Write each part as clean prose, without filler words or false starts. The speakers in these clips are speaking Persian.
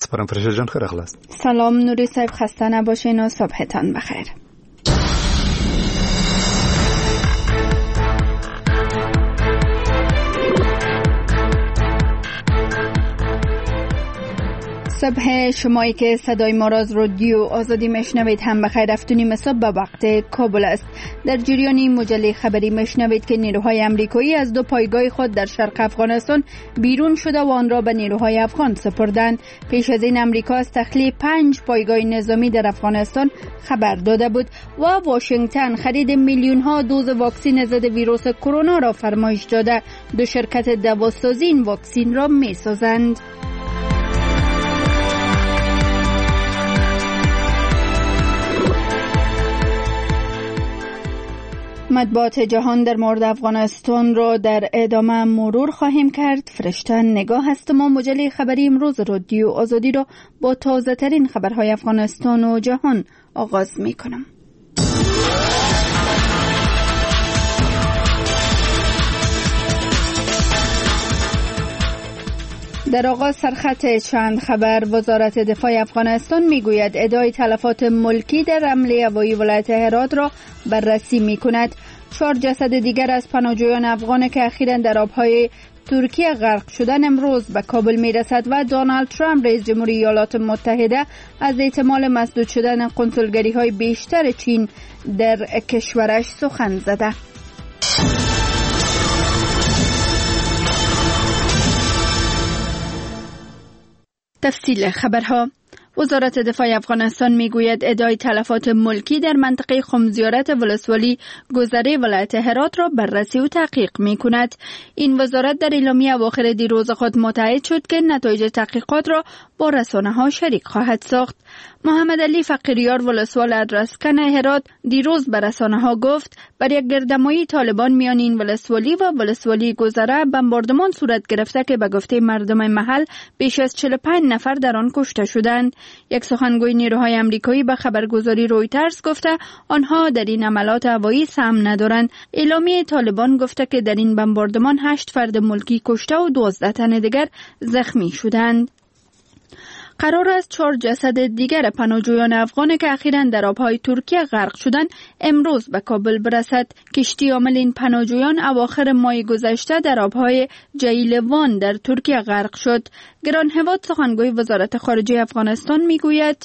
سپارم. فرشته جان خیر اخلاص. سلام نوری صاحب، خسته نباشین و صبحتان بخیر. صبح شمایی که صدای ما را از رادیو آزادی میشنوید هم بخیر. 7:30 صبح به وقت کابل است. در جریان مجله خبری میشنوید که نیروهای امریکایی از 2 پایگاه خود در شرق افغانستان بیرون شده و آن را به نیروهای افغان سپردند. پیش از این امریکا از تخلیه 5 پایگاه نظامی در افغانستان خبر داده بود و واشنگتن خرید میلیون ها دوز واکسن ضد ویروس کرونا را فرمایش داده. 2 شرکت دواسازی این واکسن را میسازند. مطبوعات جهان در مورد افغانستان را در ادامه مرور خواهیم کرد. فرشته نگاه هست. ما مجله خبری امروز رادیو آزادی را با تازه ترین خبرهای افغانستان و جهان آغاز می کنم. در آغاز سرخط چند خبر. وزارت دفاع افغانستان میگوید ادعای تلفات ملکی در حمله هوایی ولایت هرات را بررسی میکند. 4 جسد دیگر از پناهجویان افغان که اخیراً در آبهای ترکیه غرق شدن امروز به کابل میرسد و دونالد ترامپ رئیس جمهوری ایالات متحده از احتمال مسدود شدن قنسولگری‌های بیشتر چین در کشورش سخن زده. تفصیل خبرها. وزارت دفاع افغانستان میگوید ادعای تلفات ملکی در منطقه خمزیارت ولسوالی گذره ولایت هرات را بررسی و تحقیق میکند. این وزارت در اعلامیه اواخر دیروز خود متعهد شد که نتایج تحقیقات را با رسانه‌ها شریک خواهد ساخت. محمد علی فقیریار ولسوال ادرسکن هرات دیروز به رسانه‌ها گفت بر یک گردمایی طالبان میان این ولسوالی و ولسوالی گذره بمباردمان صورت گرفته که به گفته مردم محل بیش از 45 نفر در آن کشته شدند. یک سخنگوی نیروهای امریکایی به خبرگزاری رویترز گفته آنها در این عملات هوایی سهم ندارند. اعلامیه طالبان گفته که در این بمباردمان 8 فرد ملکی کشته و 12 تن دیگر زخمی شدند. قرار است 4 جسد دیگر پناهجویان افغان که اخیراً در آبهای ترکیه غرق شدند امروز به کابل برسد. کشتی حامل این پناهجویان اواخر ماه گذشته در آبهای جیلوان در ترکیه غرق شد. گران هواد سخنگوی وزارت خارجه افغانستان میگوید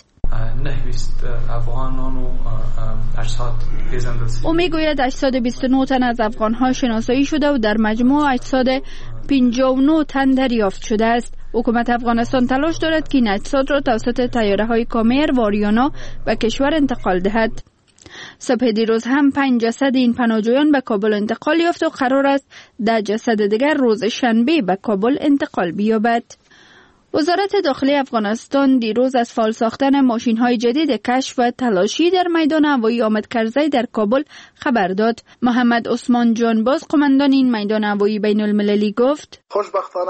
او میگوید 829 تن از افغانها شناسایی شده و در مجموع 859 تن دریافت شده است. حکومت افغانستان تلاش دارد که این اجساد را توسط طیاره‌های کامر و آریانا به کشور انتقال دهد. صبح دیروز هم 5 جسد این پناهجویان به کابل انتقال یافت و قرار است 10 جسد دیگر روز شنبه به کابل انتقال بیابد. وزارت داخلی افغانستان دیروز از فعال ساختن ماشین‌های جدید کشف و تلاشی در میدان هوایی حامد کرزی در کابل خبر داد. محمد عثمان جانباز قماندان این میدان هوایی بین‌المللی گفت خوشبختانه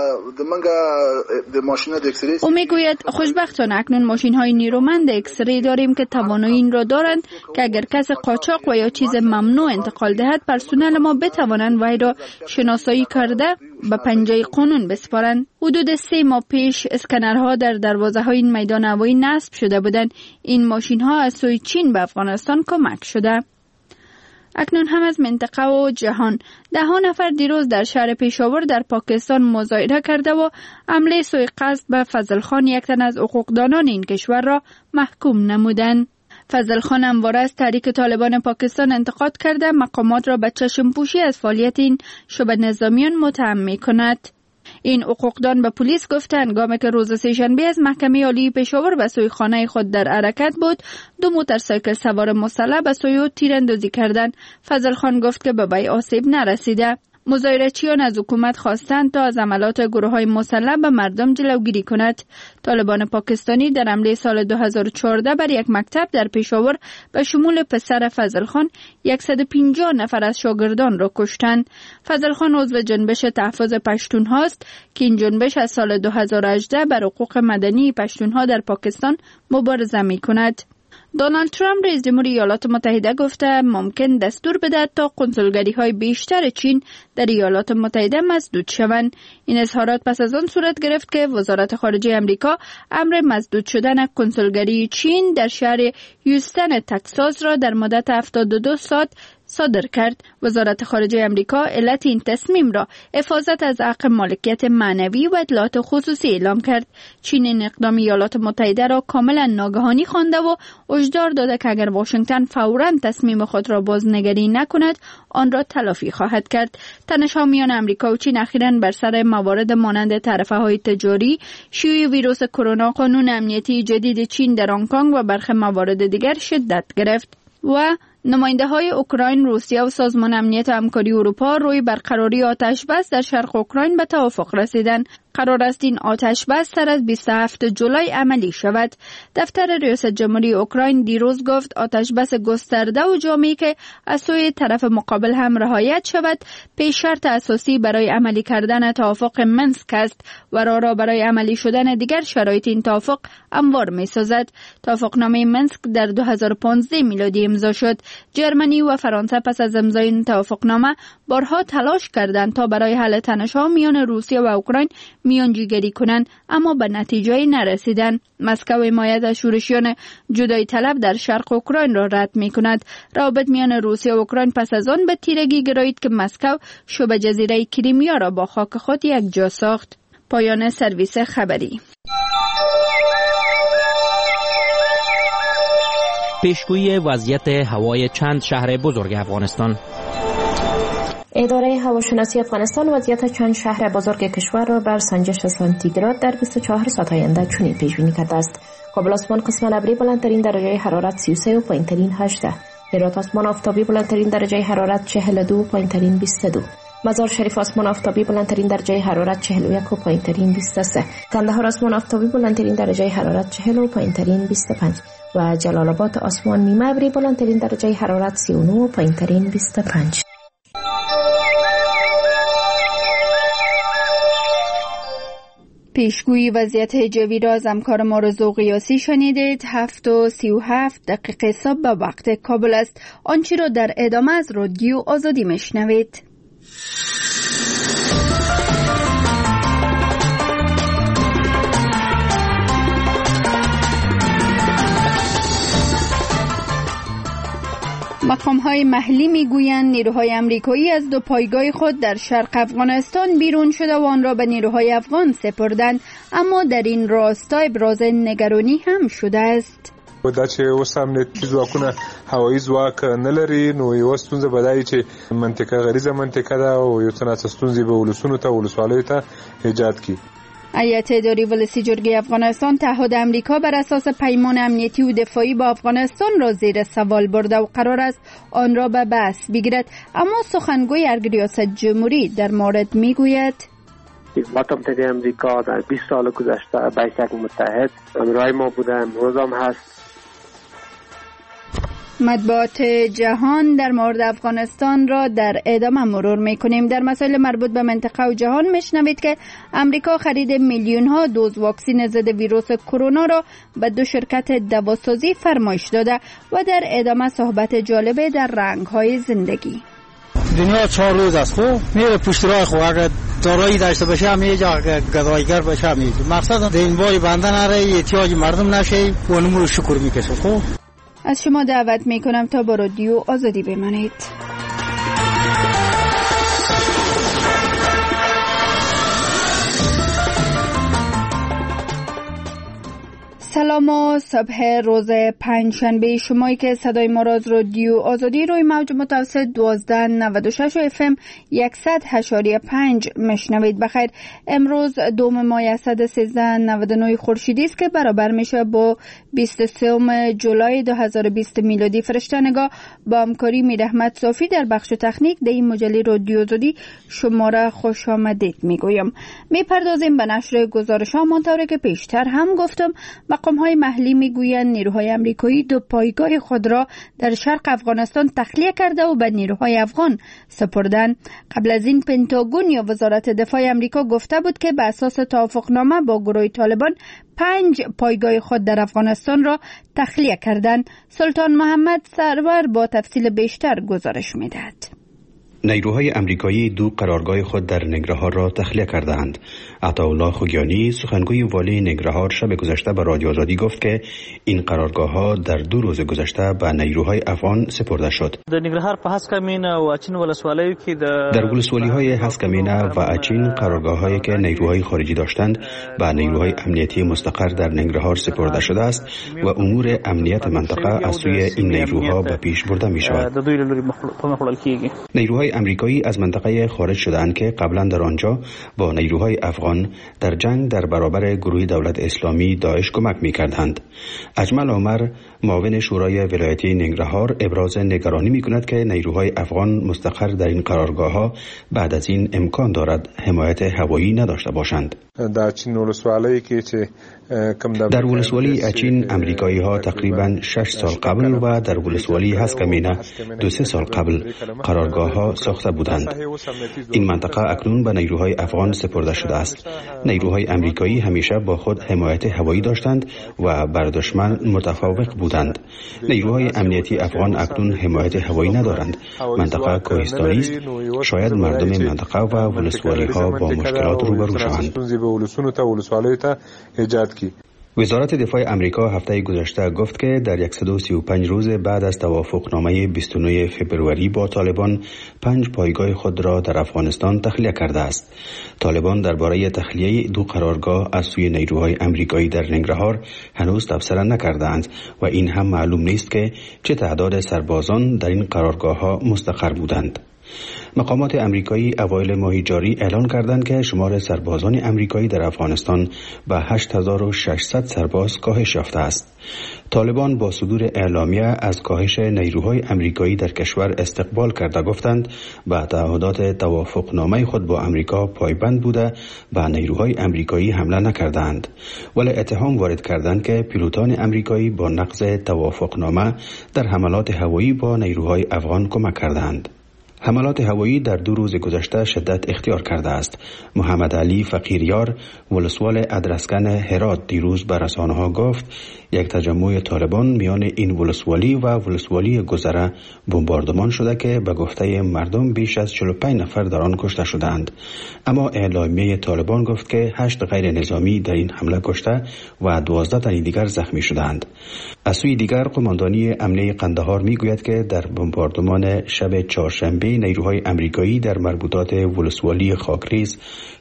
او میگوید خوشبختانه اکنون ماشین‌های نیرومند اکسری داریم که توانایی این را دارند که اگر کس قاچاق و یا چیز ممنوع انتقال دهد پرسنل ما بتوانند وی را شناسایی کرده به پنجه قانون بسپارند. حدود 3 ماه پیش اسکنرها در دروازه‌های این میدان هوایی نصب شده بودند. این ماشین‌ها از سوی چین به افغانستان کمک شده. اکنون هم از منطقه و جهان. 10 نفر دیروز در شهر پیشاور در پاکستان مظاهره کرده و حمله سوی قصد به فضل خان، یک تن از حقوقدانان این کشور را محکوم نمودند. فضل خان همواره از تحریک طالبان پاکستان انتقاد کرده مقامات را به چشم پوشی از فعالیت این شبه نظامیان متهم می‌کند. این حقوقدان به پلیس گفته هنگامی که روز سه‌شنبه از محکمه عالی پیشاور به سوی خانه خود در حرکت بود 2 موتورسیکل سوار مسلح به سوی او تیراندازی کردند. فضل خان گفت که به وی آسیب نرسیده. مظاهره‌چیان از حکومت خواستند تا از عملات گروه‌های مسلح به مردم جلوگیری کند. طالبان پاکستانی در حمله سال 2014 بر یک مکتب در پیشاور به شمول پسر فضل خان 150 نفر از شاگردان را کشتند. فضل خان عضو جنبش تحفظ پشتون‌ها است که این جنبش از سال 2018 بر حقوق مدنی پشتون‌ها در پاکستان مبارزه می‌کند. دونالد ترامپ رئیس جمهور ایالات متحده گفته ممکن دستور بده تا کنسولگری‌های بیشتر چین در ایالات متحده مسدود شوند. این اظهارات پس از آن صورت گرفت که وزارت خارجه امریکا امر مسدود شدن کنسولگری چین در شهر هیوستن تگزاس را در مدت 72 ساعت صادر کرد. وزارت خارجه امریکا علت این تصمیم را حفاظت از حق مالکیت معنوی و اطلاعات خصوصی اعلام کرد. چین این اقدام ایالات متحده را کاملا ناگهانی خوانده و هشدار داده که اگر واشنگتن فوراً تصمیم خود را بازنگری نکند آن را تلافی خواهد کرد. تنش‌ها میان امریکا و چین اخیراً بر سر موارد مانند تعرفه‌های تجاری، شیوع ویروس کرونا، قانون امنیتی جدید چین در هنگ کنگ و برخی موارد دیگر شدت گرفت و نماینده های اوکراین، روسیه و سازمان امنیت و همکاری اروپا روی برقراری آتش بس در شرق اوکراین به توافق رسیدند. قرار است این آتش بس سر از 27 جولای عملی شود. دفتر ریاست جمهوری اوکراین دیروز گفت آتش بس گسترده و جامعی که از سوی طرف مقابل هم رعایت شود پیش شرط اساسی برای عملی کردن توافق منسک است و راه برای عملی شدن دیگر شرایط این توافق هموار می سازد. توافقنامه منسک در 2015 میلادی امضا شد. جرمنی و فرانسه پس از امضای این توافقنامه بارها تلاش کردند تا برای حل تنش‌ها میان روسیه و اوکراین میانجیگری کنند اما به نتیجه نرسیدند. مسکو حمایت از شورشیان جدایی طلب در شرق اوکراین را رد می‌کند. روابط میان روسیه و اوکراین پس از آن به تیرگی گرایید که مسکو شبه جزیره کریمیا را با خاک خود یکجا ساخت. پایان سرویس خبری. پیشگویی وضعیت هوای چند شهر بزرگ افغانستان. اداره هواشناسی افغانستان وضعیت چند شهر بزرگ کشور را بر سنجش سانتیگراد در 24 ساعت آینده چنین پیش بینی کرده است: کابل آسمان قسم ابری بلندترین درجه حرارت 33 و پایینترین 18. هرات آسمان آفتابی بلندترین درجه حرارت 42 و پایینترین 22. مزار شریف آسمان آفتابی بلندترین درجه حرارت 41 و پایینترین 23. کندهار آسمان آفتابی بلندترین درجه حرارت 40 و پایینترین 25. و جلال آباد آسمان نیمه ابری بلندترین درجه حرارت 39 و پایینترین 25. پیشگویی وضعیت جوی را از همکار ما رضا قیاسی شنیدید. 7:37 صبح به وقت کابل است. آنچه را در ادامه از رادیو آزادی میشنوید. مقام‌های محلی می‌گویند نیروهای آمریکایی از دو پایگاه خود در شرق افغانستان بیرون شده و آن را به نیروهای افغان سپردند، اما در این راستا ابراز نگرانی هم شده است. دا چې اوس امنیتي ځواکونه هوایي ځواک نه لري نو یو ستونزه به دا وي چې منطقه غریزه منطقه ده او یو څه ناڅه ستونزې به ولسونو ته ولسوالیو ته ایجاد کړي. هیئت اداری ولسی جرگه افغانستان تعهد امریکا بر اساس پیمان امنیتی و دفاعی با افغانستان را زیر سوال برده و قرار است آن را به بحث بگیرد، اما سخنگوی ارگ ریاست جمهوری در مورد میگوید وطن متحده امریکا در 20 سال گذشته به شکل متحد همراه ما بوده، امروز هم هست. مطبوعات جهان در مورد افغانستان را در ادامه مرور میکنیم. در مسائل مربوط به منطقه و جهان میشنوید که امریکا خرید میلیون ها دوز واکسن ضد ویروس کرونا را به دو شرکت دواسازی فرمایش داده و در ادامه صحبت جالب در رنگ های زندگی. دنیا 4 روز است، خب میره پشت راه، خب اگر دارایی داشته باشه هم یه جا گدایگر باشه هم مقصد این باری بنده نره، احتیاج مردم نشه و اونمو رو شکر میکشه. خب از شما دعوت میکنم تا با رادیو آزادی بمانید. سلام و صبح روز پنجشنبه شمایی که صدای ما را از رادیو آزادی روی موج متوسط 1296 و FM 100.5 مشنوید. بخیر. امروز 2 ماه 1399 خورشیدی است که برابر میشه با 23 جولای 2020 میلادی. فرشته‌نگاه با همکاری میر احمد صافی در بخش تکنیک در این مجله رادیو آزادی شما را خوش آمدید میگویم. میپردازیم به نشر گزارش‌ها. همانطور که پیشتر هم گفتم مقام‌های محلی میگویند نیروهای آمریکایی 2 پایگاه خود را در شرق افغانستان تخلیه کرده و به نیروهای افغان سپردند. قبل از این پنتاگون یا وزارت دفاع آمریکا گفته بود که به اساس توافقنامه با گروه طالبان 5 پایگاه خود در افغانستان را تخلیه کردند. سلطان محمد سرور با تفصیل بیشتر گزارش می‌دهد. نیروهای آمریکایی 2 قرارگاه خود در ننگرهار را تخلیه کردند. عطاالله خوگیانی سخنگوی والی ننگرهار شب گذشته به رادیو آزادی گفت که این قرارگاه‌ها در 2 روز گذشته به نیروهای افغان سپرده شد. در ننگرهار په هسکمینه و اچین ولسوالیو کې در ولسوالی‌های هسکمینه و اچین قرارگاه‌هایی که نیروهای خارجی داشتند به نیروهای امنیتی مستقر در ننگرهار سپرده شده است و امور امنیت منطقه از سوی این نیروها به پیش برده می‌شود. نیروهای آمریکایی از منطقه خارج شده‌اند که قبلا در آنجا با نیروهای افغان در جنگ در برابر گروه دولت اسلامی داعش کمک می‌کردند. اجمل عمر معاون شورای ولایتی ننگرهار ابراز نگرانی می‌کند که نیروهای افغان مستقر در این قرارگاه‌ها بعد از این امکان دارد حمایت هوایی نداشته باشند. در ولسوالی اچین آمریکایی‌ها تقریباً 6 سال قبل و در ولسوالی هسکمینه 2-3 سال قبل قرارگاه‌ها ساخته بودند. این منطقه اکنون به نیروهای افغان سپرده شده است. نیروهای آمریکایی همیشه با خود حمایت هوایی داشتند و بر دشمن متفوق بودند. نیروهای امنیتی افغان اکنون حمایت هوایی ندارند. منطقه کوهستانی است. شاید مردم منطقه و ولسوالی‌ها با مشکلات روبرو شوند. وزارت دفاع آمریکا هفته گذشته گفت که در 135 روز بعد از توافقنامه 29 فبروری با طالبان 5 پایگاه خود را در افغانستان تخلیه کرده است. طالبان درباره تخلیه 2 قرارگاه از سوی نیروهای آمریکایی در ننگرهار هنوز تبصره نکردند و این هم معلوم نیست که چه تعداد سربازان در این قرارگاه‌ها مستقر بودند. مقامات آمریکایی اوایل ماه جاری اعلان کردند که شمار سربازان آمریکایی در افغانستان به 8600 سرباز کاهش یافته است. طالبان با صدور اعلامیه از کاهش نیروهای آمریکایی در کشور استقبال کرده گفتند به تعهدات توافقنامه خود با آمریکا پایبند بوده و نیروهای آمریکایی حمله نکردند، ولی اتهام وارد کردند که پیلوتان آمریکایی با نقض توافقنامه در حملات هوایی با نیروهای افغان کمک کردند. حملات هوایی در 2 روز گذشته شدت اختیار کرده است. محمد علی فقیریار ولسوال ادرسکن هرات دیروز به رسانه‌ها گفت یک تجمع طالبان میان این ولسوالی و ولسوالی گذره بمباردمان شده که به گفته مردم بیش از 45 نفر در آن کشته شدند. اما اعلامیه طالبان گفت که 8 غیر نظامی در این حمله کشته و 12 تن دیگر زخمی شدند. از سوی دیگر قماندانی امنیه قندهار میگوید که در بمباردمان شب چهارشنبه نیروهای آمریکایی در مربوطات ولسوالی خاکریز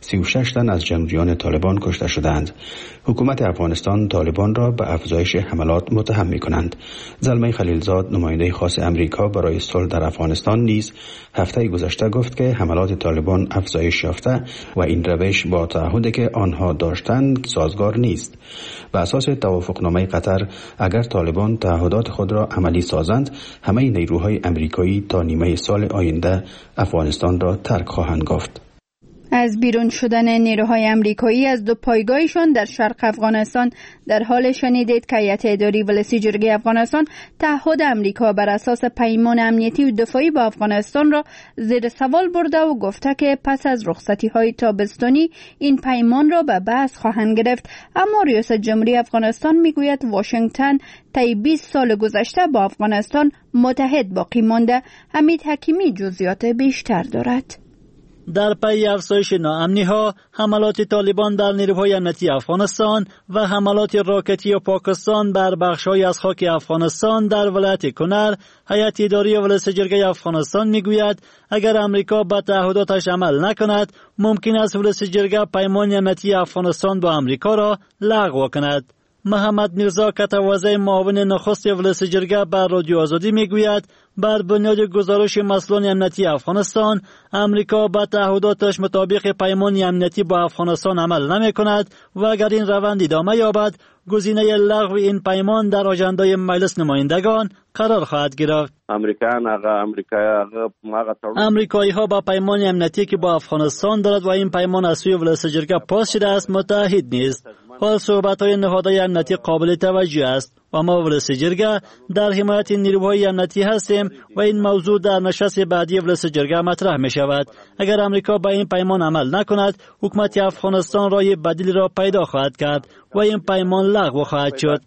36 تن از جنگجویان طالبان کشته شدند. حکومت افغانستان طالبان را به افزایش حملات متهم می‌کنند. زلمه خلیلزاد نماینده خاص آمریکا برای صلح در افغانستان نیز هفته گذشته گفت که حملات طالبان افزایش یافته و این روش با تعهدی که آنها داشتند سازگار نیست. بر اساس توافقنامه قطر اگر طالبان تعهدات خود را عملی سازند همه نیروهای آمریکایی تا نیمه سال آینده افغانستان را ترک خواهند گفت. از بیرون شدن نیروهای آمریکایی از 2 پایگاهشان در شرق افغانستان در حال شنیدید که هیئت اداری ولسی جرگه افغانستان تعهد آمریکا بر اساس پیمان امنیتی و دفاعی با افغانستان را زیر سوال برده و گفته که پس از رخصتی‌های تابستانی این پیمان را به بحث خواهند گرفت. اما ریاست جمهوری افغانستان میگوید واشنگتن طی 20 سال گذشته با افغانستان متحد باقی مانده. حمید حکیمی جزئیات بیشتر دارد. در پی افزایش ناامنی‌ها، حملات طالبان در نیروهای امنیتی افغانستان و حملات راکتی پاکستان بر بخش‌های از خاک افغانستان در ولایت کنر، هیئت اداری ولسی جرگه افغانستان میگوید اگر امریکا به تعهداتش عمل نکند، ممکن است ولسی جرگه پیمان امنیتی افغانستان با امریکا را لغو کند. محمد میرزا کتوازه معاون نخست ولسی جرگه بر رادیو آزادی میگوید بر بنیاد گزارش مسئولان امنیتی افغانستان، امریکا به تعهداتش مطابق پیمان امنیتی با افغانستان عمل نمی کند و اگر این روند ادامه یابد، گزینه لغو این پیمان در آژندای مجلس نمایندگان قرار خواهد گرفت. امریکایی ها با پیمان امنیتی که با افغانستان دارد و این پیمان از سوی ولایت جرگه پاس شده است متحد نیست. حال صحبت های نهادهای امنیتی قابل توجه است و ما ولایت جرگه در حمایت نیروهای امنیتی هستیم و این موضوع در نشست بعدی ولایت جرگه مطرح می شود. اگر امریکا به این پیمان عمل نکند، حکومت افغانستان راه بدیلی را پیدا خواهد کرد و این پیمان لغو خواهد شد.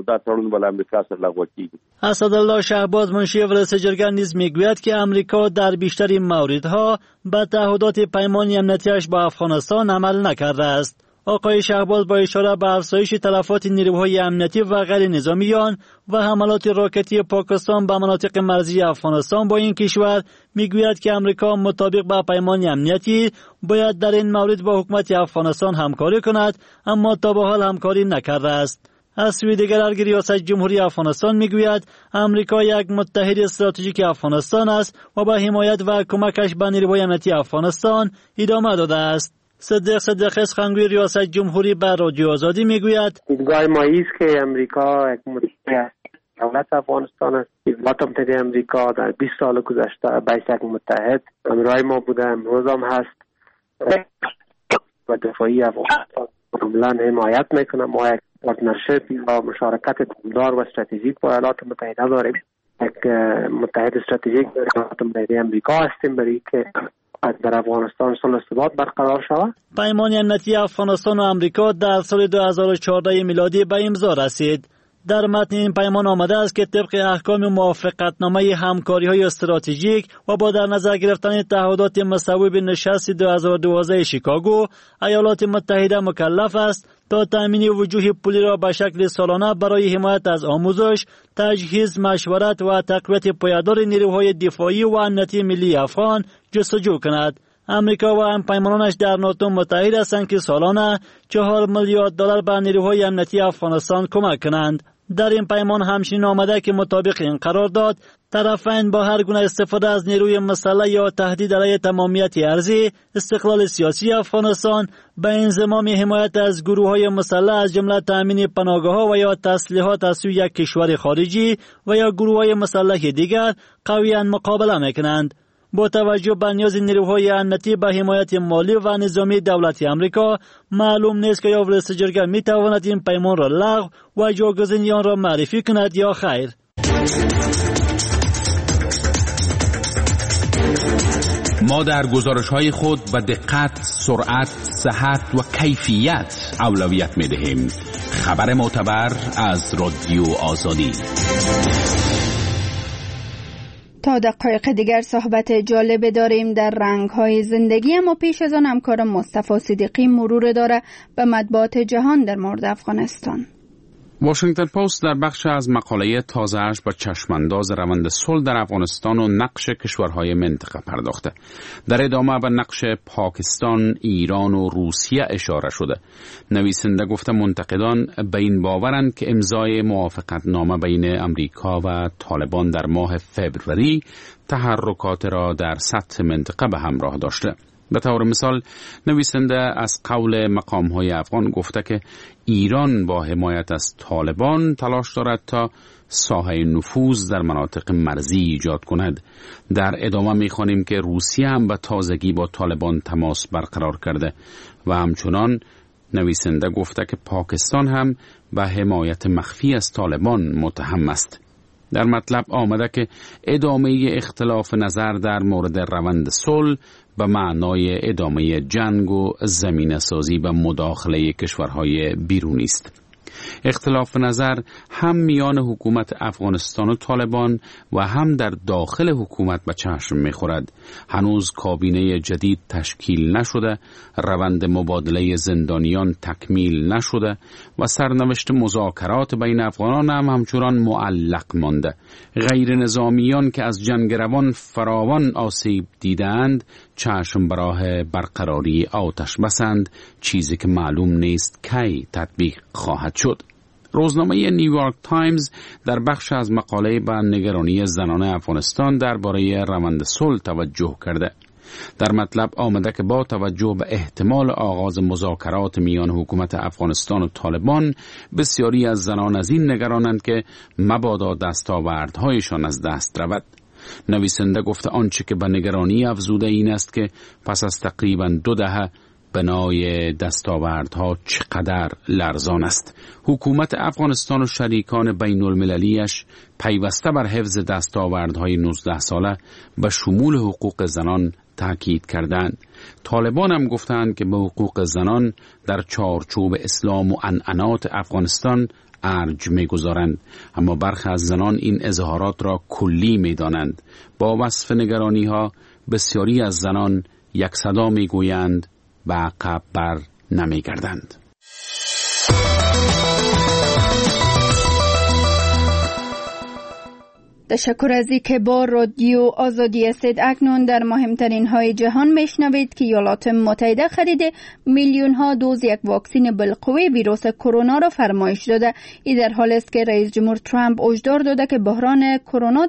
اسدالله شهباز منشی ولایت جرگه نیز میگوید که امریکا در بیشتر موردها به تعهدات پیمان امنیتیش با افغانستان عمل نکرده است. آقای شهباز با اشاره به افزایش تلفات نیروهای امنیتی و غیر نظامیان و حملات راکتی پاکستان به مناطق مرزی افغانستان با این کشور میگوید که امریکا مطابق با پیمان امنیتی باید در این مورد با حکومت افغانستان همکاری کند، اما تا به حال همکاری نکرده است. از سوی دیگر ریاست جمهوری افغانستان میگوید امریکا یک متحد استراتژیک افغانستان است و با حمایت و کمکش به نیروهای امنیتی افغانستان ادامه داده است. صدیق سخنگوی ریاست جمهوری بر رادیو آزادی میگوید دیدگاه ما است که امریکا یک متحد دولت افغانستان است. دولت متحد امریکا در 20 سال گذشته بیش یک متحد همراه ما بوده، امروز هم هست و دفاعی افغانستان کاملا حمایت میکنه. ما یک پارتنرشیپ و مشارکت دار و استراتژیک با ایالات متحده داریم. یک متحد استراتژیک با ایالات متحده امریکا هستیم برای که در افغانستان صلح و ثبات برقرار شود. پیمان امنیتی افغانستان و امریکا در سال 2014 میلادی به امضا رسید. در متن این پیمان آمده است که طبق احکام موافقتنامه همکاری‌های استراتژیک و با در نظر گرفتن تعهدات مصوب نشست 2012 شیکاگو، ایالات متحده مکلف است تا تأمین وجوه پولی را به شکل سالانه برای حمایت از آموزش، تجهیز، مشورت و تقویت پایدار نیروهای دفاعی و امنیتی ملی افغان جستجو کند. امریکا و هم پیمانانش در ناتو متحد هستند که سالانه 4 میلیارد دلار به نیروهای امنیتی افغانستان کمک کنند. در این پیمان همچنین آمده که مطابق این قرارداد طرفین با هر گونه استفاده از نیروی مسلح یا تهدید علیه تمامیت ارضی، استقلال سیاسی افغانستان، به انضمام حمایت از گروه‌های مسلح از جمله تأمین پناهگاه‌ها و یا تسلیحات از سوی یک کشور خارجی و یا گروه‌های مسلح دیگر قویاً مقابله می‌کنند. با توجه به نیاز نیروهای امنیتی به حمایت مالی و نظامی دولت امریکا، معلوم نیست که یا ولایت جرگه می تواند این پیمان را لغو و جایگزینی آن را معرفی کند یا خیر. ما در گزارش‌های خود به دقت، سرعت، صحت و کیفیت اولویت می‌دهیم. خبر معتبر از رادیو آزادی. تا دقایق دیگر صحبت جالب داریم در رنگ‌های زندگی، اما پیش از آن همکارم مصطفی صدیقی مرور داره به مطبوعات جهان در مورد افغانستان. واشنگتن پست در بخش از مقاله تازه‌اش به چشمانداز روند صلح در افغانستان و نقش کشورهای منطقه پرداخته. در ادامه به نقش پاکستان، ایران و روسیه اشاره شده. نویسنده گفته منتقدان به این باورند که امضای موافقتنامه بین امریکا و طالبان در ماه فوریه تحرکات را در سطح منطقه به همراه داشته. به طور مثال نویسنده از قول مقام‌های افغان گفته که ایران با حمایت از طالبان تلاش دارد تا ساحه نفوذ در مناطق مرزی ایجاد کند. در ادامه می‌خوانیم که روسیه هم به تازگی با طالبان تماس برقرار کرده و همچنان نویسنده گفته که پاکستان هم به حمایت مخفی از طالبان متهم است. در مطلب آمده که ادامه اختلاف نظر در مورد روند صلح به معنای ادامه جنگ و زمینه‌سازی و مداخله کشورهای بیرونی است. اختلاف نظر هم میان حکومت افغانستان و طالبان و هم در داخل حکومت به چشم می‌خورد. هنوز کابینه جدید تشکیل نشده، روند مبادله زندانیان تکمیل نشده و سرنوشت مذاکرات بین افغانان هم همچنان معلق مانده. غیر نظامیان که از جنگ روان فراوان آسیب دیدند چشم به راه برقراری آتش بسند، چیزی که معلوم نیست کی تطبیق خواهد شد. روزنامه نیویورک تایمز در بخش از مقاله به نگرانی زنان افغانستان درباره روند صلح توجه کرده. در مطلب آمده که با توجه به احتمال آغاز مذاکرات میان حکومت افغانستان و طالبان، بسیاری از زنان از این نگرانند که مبادا دستاوردهایشان از دست رود. نویسنده گفته آنچه که به نگرانی افزوده این است که پس از تقریباً 2 دهه بنای دستاوردها چقدر لرزان است. حکومت افغانستان و شریکان بین المللیش پیوسته بر حفظ دستاوردهای 19 ساله به شمول حقوق زنان تاکید کردند. طالبان هم گفتند که به حقوق زنان در چارچوب اسلام و عنعنات افغانستان ارج می‌گذارند، اما برخی از زنان این اظهارات را کلی می‌دانند. با وصف نگرانی‌ها بسیاری از زنان یک صدا می‌گویند و عقب بر نمی‌گردند. تشکر از اینکه با رادیو آزادی هستید. اکنون در مهمترین های جهان میشنوید که ایالات متحده خرید میلیون ها دوز یک واکسن بالقوه ویروس کرونا را فرمایش داده. این در حال است که رئیس جمهور ترامپ هشدار داده که بحران کرونا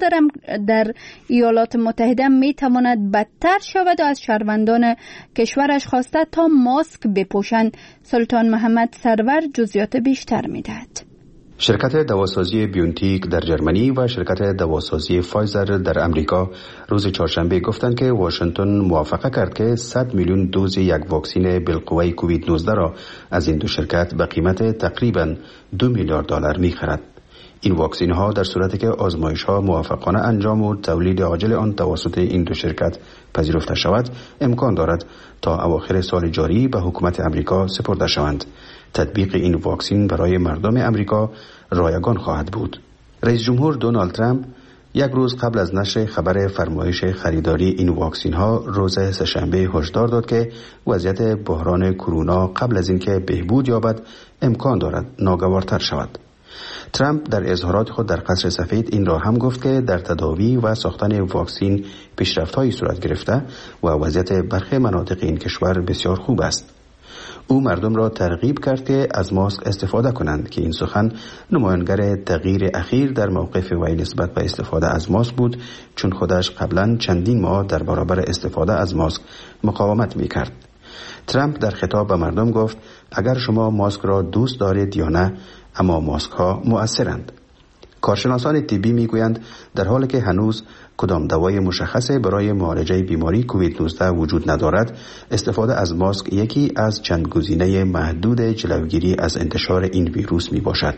در ایالات متحده میتواند بدتر شود و از شهروندان کشورش خواسته تا ماسک بپوشند. سلطان محمد سرور جزئیات بیشتر میدهد. شرکت دواسازی بیونتیک در جرمنی و شرکت دواسازی فایزر در امریکا روز چهارشنبه گفتند که واشنگتن موافقه کرد که 100 میلیون دوز یک واکسن بالقوه کووید 19 را از این دو شرکت به قیمت تقریباً 2 میلیارد دلار می‌خرد. این واکسن ها در صورتی که آزمایش ها موفقانه انجام و تولید عاجل آن توسط این دو شرکت پذیرفته شود، امکان دارد تا اواخر سال جاری به حکومت امریکا سپرده شوند. تطبیق این واکسن برای مردم امریکا رایگان خواهد بود. رئیس جمهور دونالد ترامپ یک روز قبل از نشر خبر فرمایش خریداری این واکسن ها روز سه‌شنبه هشدار داد که وضعیت بحران کرونا قبل از اینکه بهبود یابد امکان دارد ناگوارتر شود. ترامپ در اظهارات خود در قصر سفید این را هم گفت که در تداوی و ساختن واکسن پیشرفت‌هایی صورت گرفته و وضعیت برخی مناطق این کشور بسیار خوب است. او مردم را ترغیب کرد که از ماسک استفاده کنند که این سخن نمایانگر تغییر اخیر در موقف وی نسبت به استفاده از ماسک بود، چون خودش قبلا چندین ماه در برابر استفاده از ماسک مقاومت می‌کرد. ترامپ در خطاب به مردم گفت اگر شما ماسک را دوست دارید یا نه، اما ماسک ها مؤثرند. کارشناسان طبی میگویند در حالی که هنوز کدام دوای مشخص برای معالجه بیماری کووید 19 وجود ندارد، استفاده از ماسک یکی از چند گزینه محدود جلوگیری از انتشار این ویروس می باشد.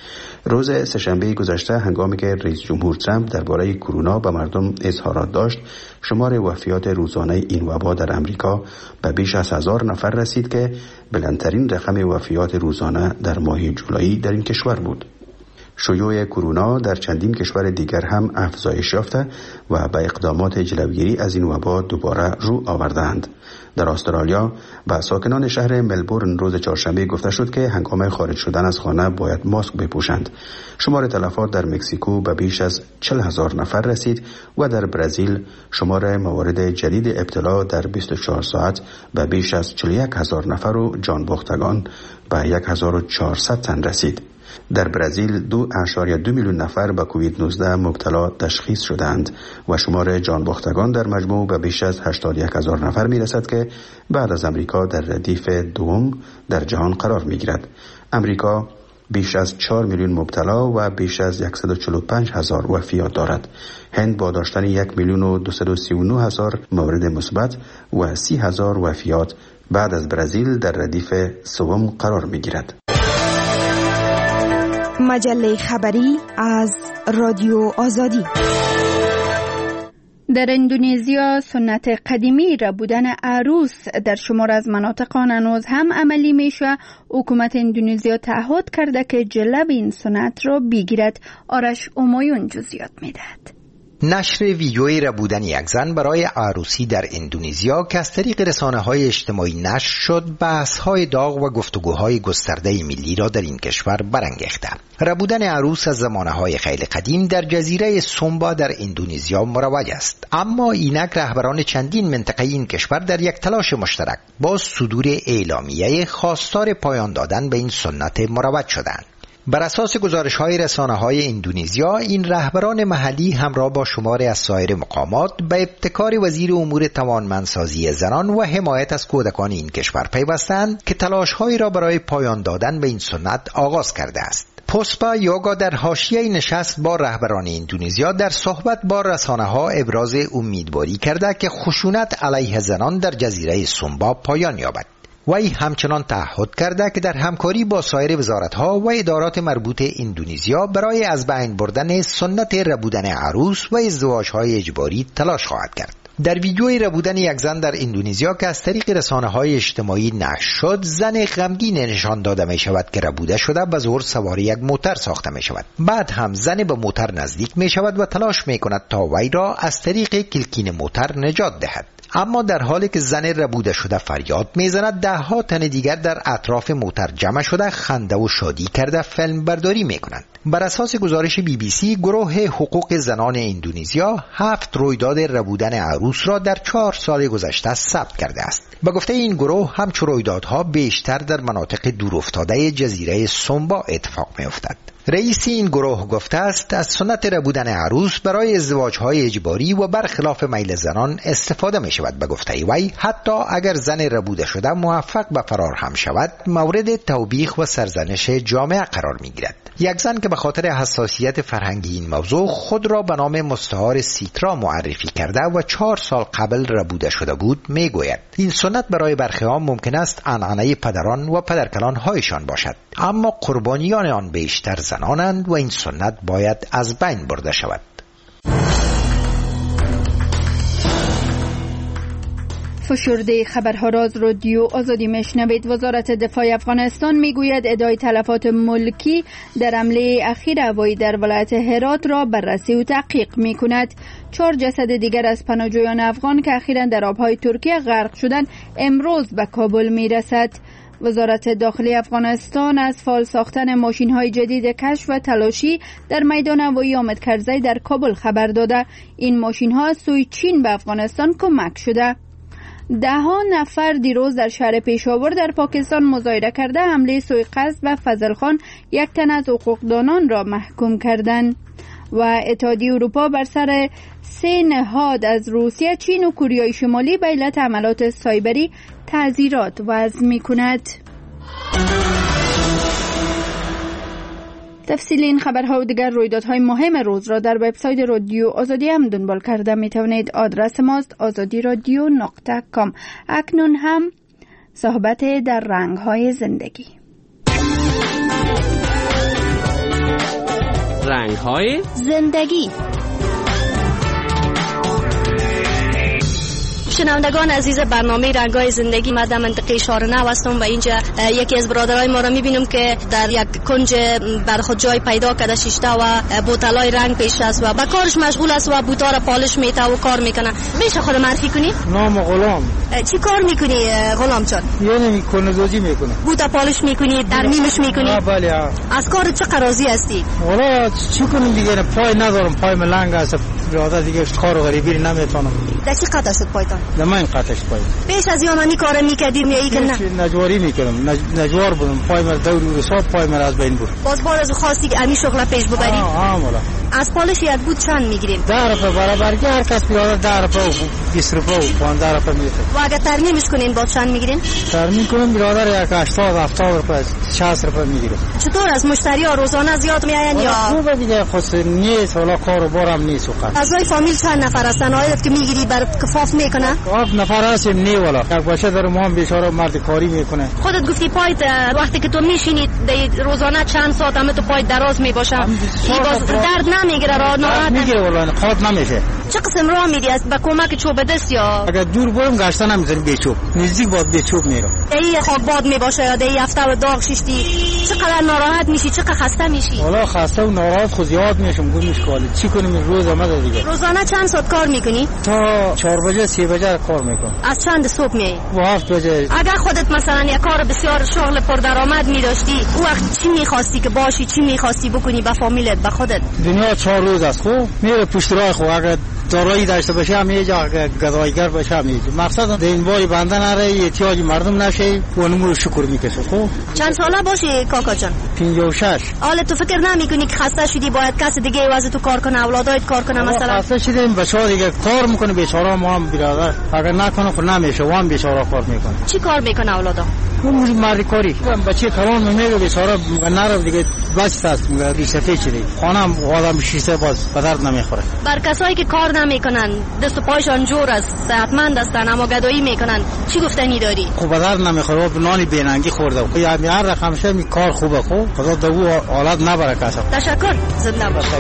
روز سه‌شنبه گذشته هنگامی که رئیس جمهور ترامپ درباره کرونا به مردم اظهارات داشت، شمار وفیات روزانه این وبا در امریکا به بیش از 1000 نفر رسید که بلندترین رقم وفیات روزانه در ماه جولای در این کشور بود. شیوع کرونا در چندین کشور دیگر هم افزایش یافته و به اقدامات جلوگیری از این وبا دوباره رو آوردند. در استرالیا به ساکنان شهر ملبورن روز چهارشنبه گفته شد که هنگام خارج شدن از خانه باید ماسک بپوشند. شمار تلفات در مکزیکو به بیش از 40,000 نفر رسید و در برزیل شمار موارد جدید ابتلا در 24 ساعت به بیش از 41,000 نفر و جان باختگان به 1,400 تن رسید. در برزیل 2.2 میلیون نفر به کووید 19 مبتلا تشخیص شدند و شمار جان باختگان در مجموع به بیش از 81,000 نفر می رسد که بعد از امریکا در ردیف دوم در جهان قرار می گیرد. امریکا بیش از 4 میلیون مبتلا و بیش از 145,000 وفیات دارد. هند با داشتن 1,239,000 مورد مثبت و 30,000 وفیات بعد از برزیل در ردیف سوم قرار می گیرد. مجله خبری از رادیو آزادی. در اندونزیا سنت قدیمی را بودن عروس در شمار از مناطق هنوز هم عملی میشه. حکومت اندونزیا تعهد کرده که جلو این سنت را بگیرد. آرش امایون جزئیات میدهد. نشر ویدیویی را بودن یک زن برای عروسی در اندونزیا که از طریق رسانه‌های اجتماعی نشر شد، بحث‌های داغ و گفتگوهای گسترده ملی را در این کشور برانگیخته. ربودن عروس از زمانه‌های خیلی قدیم در جزیره سومبا در اندونزیا مروج است، اما اینک رهبران چندین منطقه این کشور در یک تلاش مشترک با صدور اعلامیه خواستار پایان دادن به این سنت مروج شدند. بر اساس گزارش‌های رسانه‌های اندونزیا، این رهبران محلی همراه با شماری از سایر مقامات به ابتکار وزیر امور توانمندسازی زنان و حمایت از کودکان این کشور پیوستند که تلاش‌هایی را برای پایان دادن به این سنت آغاز کرده است. پوسپا یوگا در حاشیه نشست با رهبران اندونزیا در صحبت با رسانه‌ها ابراز امیدواری کرده که خشونت علیه زنان در جزیره سومبا پایان یابد. وی همچنان تعهد کرده که در همکاری با سایر وزارت‌ها و ادارات مربوط اندونزیا برای از بین بردن سنت ربودن عروس و ازدواج‌های اجباری تلاش خواهد کرد. در ویدیوی ربودن یک زن در اندونزیا که از طریق رسانه‌های اجتماعی نشر شد، زن غمگین نشان داده می شود که ربوده شده به زور سوار یک موتر ساخته می شود. بعد هم زن به موتر نزدیک می شود و تلاش می کند تا وی را از طریق کلکین موتر نجات دهد. اما در حالی که زن ربوده شده فریاد میزند، ده ها تن دیگر در اطراف موتر جمع شده خنده و شادی کرده فیلم برداری میکنند. بر اساس گزارش BBC، گروه حقوق زنان اندونزیا 7 رویداد ربودن عروس را در 4 سال گذشته ثبت کرده است. به گفته این گروه، همچون رویدادها بیشتر در مناطق دورافتاده جزیره سومبا اتفاق میافتد. رئیس این گروه گفته است از سنت ربودن عروس برای ازدواج‌های اجباری و برخلاف میل زنان استفاده می شود. به گفته وی، حتی اگر زن ربوده شده موفق به فرار هم شود، مورد توبیخ و سرزنش جامعه قرار می گیرد. یک زن که به خاطر حساسیت فرهنگی این موضوع خود را به نام مستعار سیترا معرفی کرده و 4 سال قبل ربوده شده بود، می گوید این سنت برای برخی ممکن است عنعنه پدران و پدرکلان هایشان باشد، اما قربانیان آن بیشتر زنانند و این سنت باید از بین برده شود. فشرده خبرها را از رادیو آزادی میشنوید. وزارت دفاع افغانستان میگوید ادعای تلفات ملکی در حمله اخیر هوایی در ولایت هرات را بررسی و تحقیق میکند. 4 جسد دیگر از پناهجویان افغان که اخیراً در آبهای ترکیه غرق شدند امروز به کابل میرسد. وزارت داخلی افغانستان از فعال ساختن ماشین‌های جدید کشف و تلاشی در میدان هوایی حامد کرزی در کابل خبر داده. این ماشین‌ها از سوی چین به افغانستان کمک شده. 10 نفر دیروز در شهر پیشاور در پاکستان مظاهره کرده حمله سوی قصد و فضل خان، یک تن از حقوقدانان را محکوم کردند. و اتحادیه اروپا بر سر 3 نهاد از روسیه، چین و کره شمالی به علت حملات سایبری تعزیرات وضع می‌کند. تفصیل این خبرها و دیگر رویدادهای مهم روز را در وبسایت رادیو آزادی هم دنبال کرده میتوانید. آدرس ماست azadiradio.com. اکنون هم صحبت در رنگ‌های زندگی. رنگ‌های زندگی. شنوندگان عزیز برنامه رنگ‌های زندگی، ما در منطقه شارنه هستم و اینجا یکی از برادرای ما را می‌بینم که در یک کنج بر خود جای پیدا کرده شیشته و بوتلای رنگ پیش است و به کارش مشغول است و بوتا را پالش میته و کار میکنه. میشه خود معرفی کنی؟ نام غلام. چی کار میکنی غلام جان؟ یعنی کنزوجی میکنم. بوتا پالش میکنی، ترمیمش میکنی؟ بله. از کار چه راضی هستی؟ والا چی کنم دیگه، پای ندارم، پای ملنگ است، برادر دیگه کار غریبی نمیتونم. دستی قطع شد پایتان؟ من قطعش پای. پیش از یامنی کار میکردی میایی که نه؟ نجواری میکردم، نجوار بودم، پای من دور و حساب پای من از بین بود. باز بار از خواستی که امی شغل پیش ببری؟ والا. از پالش یک بود چند میگیریم؟ 10 روپیه برابر، هر کس بیاره 10 روپیه و 20 روپیه و 15 روپیه میده. و اگه ترمیمش کنین با چند میگیرین؟ ترمیم کنم برادر یک 80 روپیه 60 روپیه میگیره. چطور از مشتری ها روزانه زیاد میآین یا؟ خوبه دیگه، خاص نیست، والا کار و بارم نیست وقت. اعضای فامیل چند نفر هستن؟ آیت که میگیری بر کفاف میکنه؟ کفاف نفر هستیم نی والا. یک بچه داره ما هم بیچاره مرد کاری میکنه. خودت گفتی پایت وقتی که تو میشینی روزانه چند ساعت هم تو پای دراز میباشه. باز درد نمیگیره؟ راحت میگیره والا، قاط نمیشه. چه قسم راه میری؟ از با کمک چوب دست یا اگر دور برم گشته نمیذارم به چوب، نزدیک باد به چوب میرم. ای خاک باد میباشه یا دی هفته و داغ شیشتی، چقدر ناراحت میشی، چقدر خسته میشی؟ والا خسته و ناراحت خود زیاد میشم، گم مشکل چی کنیم روز آمده دیگه. روزانه چند ساعت کار میکنی؟ تا 4 بجه 3 بجه کار میکنم. از چند صبح میای؟ و 7 بجه. اگر خودت مثلا یک کار بسیار شغل پردرآمد می‌داشتی، او وقت چی می‌خواستی که باشی، چی می‌خواستی بکنی به فامیلت، به خودت؟ دنیا 4 روز است، خب میره پشت راه، خب اگر دارایی داشته باشه هم یه جا گدایگر باشه هم یه جا. مقصد دینبای بنده نره، احتیاج مردم نشه و اونمو شکر میکشه. خب چند ساله باشی کاکا جان؟ 56. حالا تو فکر نمیکنی که خسته شدی باید کسی دیگه واسه تو کار کنه، اولادایت کار کنه مثلا؟ خسته شدیم بچه‌ها دیگه کار میکنه، بیچاره ما هم برادر اگر نکنه خب نمیشه، و هم بیچاره کار میکنه. چی کار میکنه اولادا؟ اون مردی کاری بچه کارون میگه بیچاره نرو دیگه بس است میگه ریشته چیزی خانم آدم شیسته باز به درد نمیخوره. بر کسایی که کار نمیکنن دست و پایشان جور است، صحتمند هستن اما گدایی میکنن چی گفتنی داری؟ خب به درد نمیخوره، و نانی بیننگی خورده. خب یعنی هر رقمشه می کار خوبه، خب خدا دو حالت نبره کسا. تشکر، زنده باش.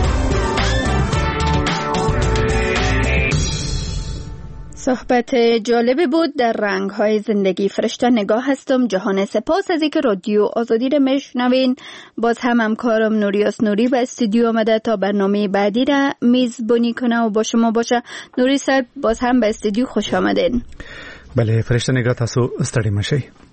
صحبت جالبی بود در رنگ‌های زندگی. فرشته نگاه هستم. جهان سپاس از اینکه رادیو آزادی را میشنوین. باز هم همکارم نوریاس نوری به استودیو آمده تا برنامه بعدی را میزبانی کنه و با شما باشه. نوری صاحب باز هم به استودیو خوش آمدین. بله فرشته نگاه، تاسو ستړي مشئ.